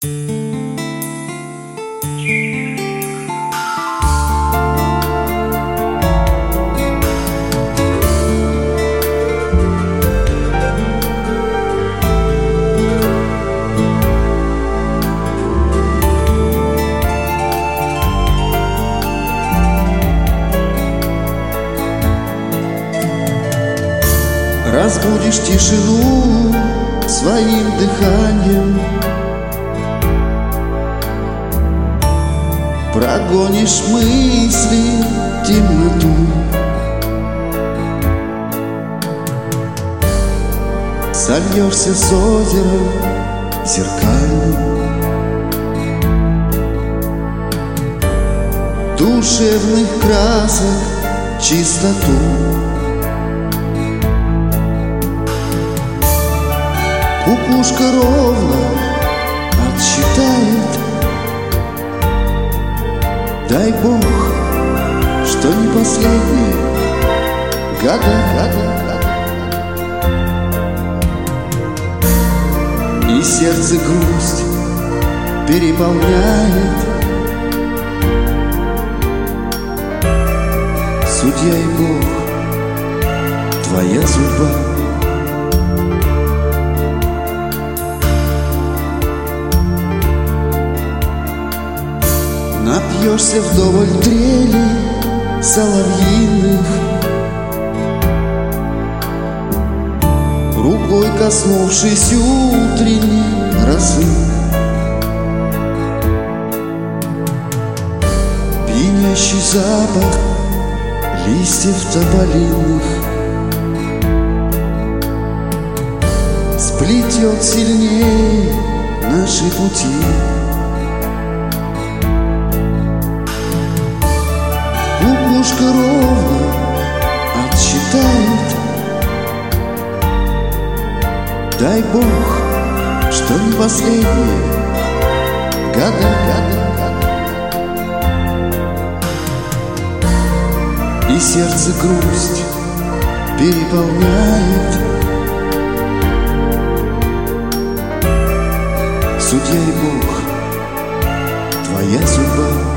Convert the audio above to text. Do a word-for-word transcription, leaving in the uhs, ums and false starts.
Разбудишь тишину своим дыханием, прогонишь мысли темноту, сольешься с озером зеркальным, душевных красок чистоту. Кукушка ровно отсчитает, дай Бог, что не последние года, года, года. И сердце грусть переполняет, судья и Бог, твоя судьба. Напьешься вдоволь трели соловьиных, рукой коснувшись утренней росы, пьянящий запах листьев тополиных сплетет сильнее наши пути. Кукушка ровно отсчитает, дай Бог, что не последние года, года, года. И сердце грусть переполняет, судья и Бог, твоя судьба.